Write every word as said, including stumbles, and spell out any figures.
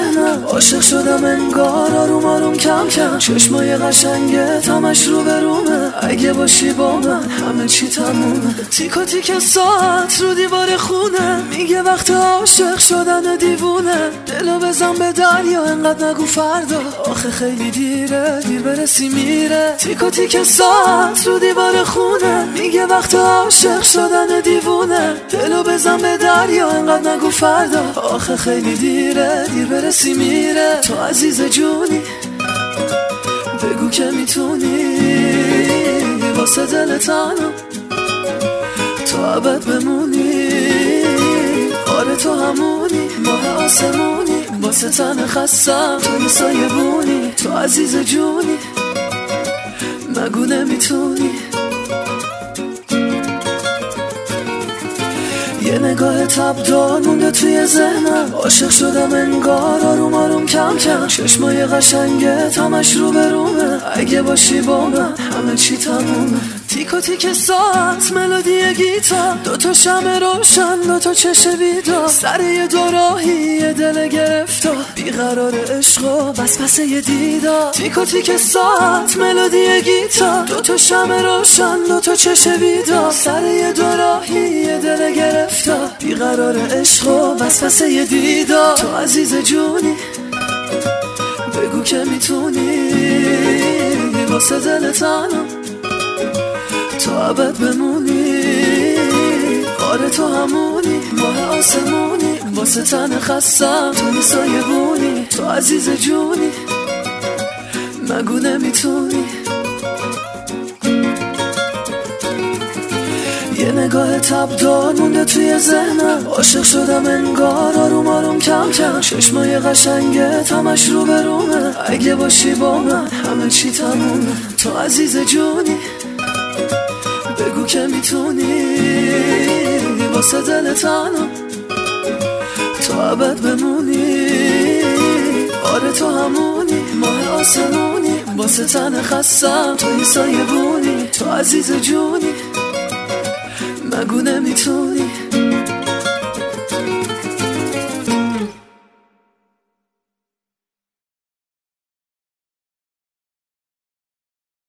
ذهنم عاشق شدم انگار آروم آروم کم کم چشمای قشنگت همش رو به رومه اگه باشی با من همه چی تمومه تیکا تیک ساعت رو دیوار خونه میگه وقت عاشق شدن دیوونه دلو بزن به دریا انقدر نگو فردا آخه خیلی دیره دیر برسی میره تیکا تیک ساعت رو دیوار خونه میگه وقت عاشق شدن دیوونه دلو بزن به دریا انقدر نگو فردا آخه خیلی دیره دیر برسی میره تو عزیز جونی بگو که میتونی واسه دل تنم تو ابد بمونی آره تو همونی ماه آسمونی واسه تن خستم تو سایه بونی تو عزیز جونی مگو نمیتونی یه نگاه تبدار مونده توی ذهنم عاشق شدم انگار آروم آروم کم کم چشمای قشنگت همش رو به رومه اگه باشی با من همه چی تمومه تیکا تیک ساعت ملودی گیتار دوتا شمع روشن دوتا چشم بیدار سر یه دو راهی یه دل گرفتار بیقرار عشق و وسوسه یه دیدار تیکا تیک ساعت ملودی گیتار دوتا شمع روشن دوتا چشم بیدار سر یه دو راهی یه دل گرفتار بیقرار عشق و وسوسه یه دیدار تو عزیز جونی بگو که میتونی واسه دل تنم تو ابد بمونی آره تو همونی ماه آسمونی واسه تن خستم تو سایه بونی تو عزیز جونی مگو نمیتونی یه نگاه تبدار مونده توی ذهنم عاشق شدم انگار آروم آروم کم کم چشمای قشنگت همش رو به رومه اگه باشی با من همه چی تمومه تو عزیز جونی بگو که میتونی واسه دل تنم تو ابد بمونی آره تو همونی ماه آسمونی واسه تن خستم توی سایه بونی تو عزیز جونی مگو نمیتونی